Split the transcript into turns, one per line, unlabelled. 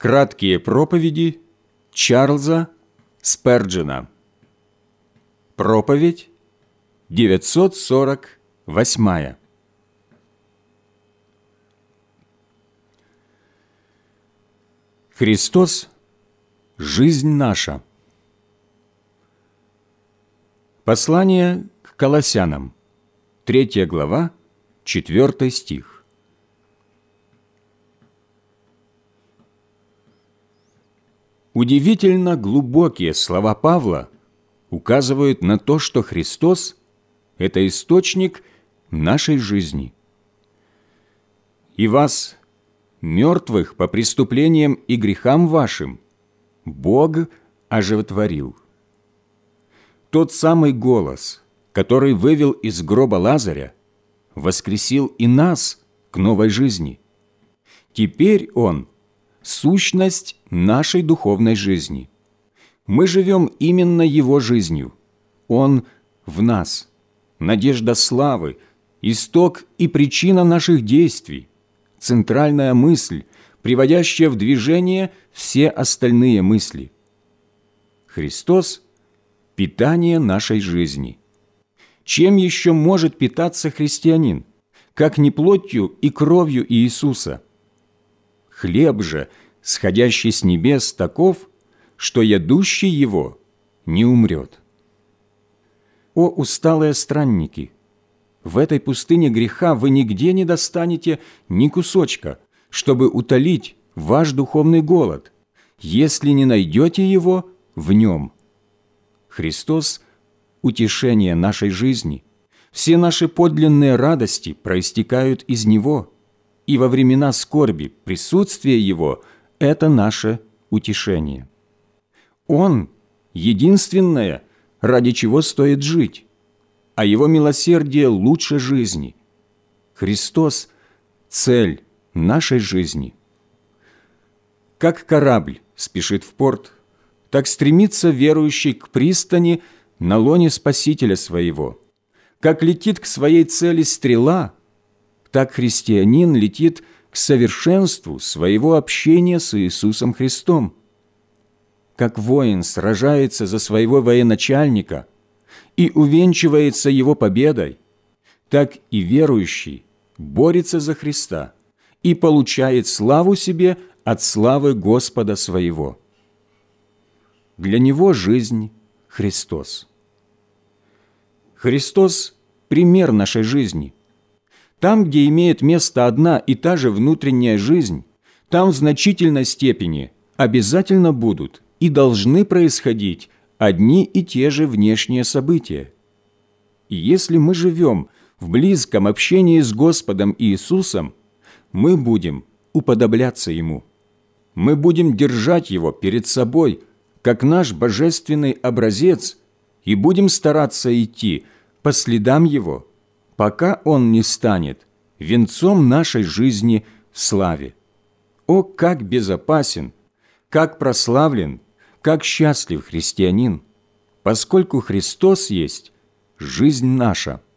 Краткие проповеди Чарльза Сперджена. Проповедь 948. Христос – жизнь наша. Послание к Колоссянам, 3 глава, 4 стих. Удивительно глубокие слова Павла указывают на то, что Христос – это источник нашей жизни. «И вас, мертвых по преступлениям и грехам вашим, Бог оживотворил». Тот самый голос, который вывел из гроба Лазаря, воскресил и нас к новой жизни. Теперь Он – сущность нашей духовной жизни. Мы живем именно Его жизнью. Он в нас, надежда славы, исток и причина наших действий, центральная мысль, приводящая в движение все остальные мысли. Христос – питание нашей жизни. Чем еще может питаться христианин, как не плотью и кровью Иисуса? Хлеб же, сходящий с небес, таков, что ядущий его не умрет. О, усталые странники! В этой пустыне греха вы нигде не достанете ни кусочка, чтобы утолить ваш духовный голод, если не найдете его в нем. Христос – утешение нашей жизни. Все наши подлинные радости проистекают из Него, и во времена скорби присутствие Его – это наше утешение. Он – единственное, ради чего стоит жить, а Его милосердие лучше жизни. Христос – цель нашей жизни. Как корабль спешит в порт, так стремится верующий к пристани на лоне Спасителя своего. Как летит к своей цели стрела, так христианин летит к совершенству своего общения с Иисусом Христом. Как воин сражается за своего военачальника и увенчивается его победой, так и верующий борется за Христа и получает славу себе от славы Господа своего. Для него жизнь – Христос. Христос – пример нашей жизни. Там, где имеет место одна и та же внутренняя жизнь, там в значительной степени обязательно будут и должны происходить одни и те же внешние события. И если мы живем в близком общении с Господом Иисусом, мы будем уподобляться Ему. Мы будем держать Его перед собой, как наш божественный образец, и будем стараться идти по следам Его, пока Он не станет венцом нашей жизни в славе. О, как безопасен, как прославлен, как счастлив христианин, поскольку Христос есть жизнь наша.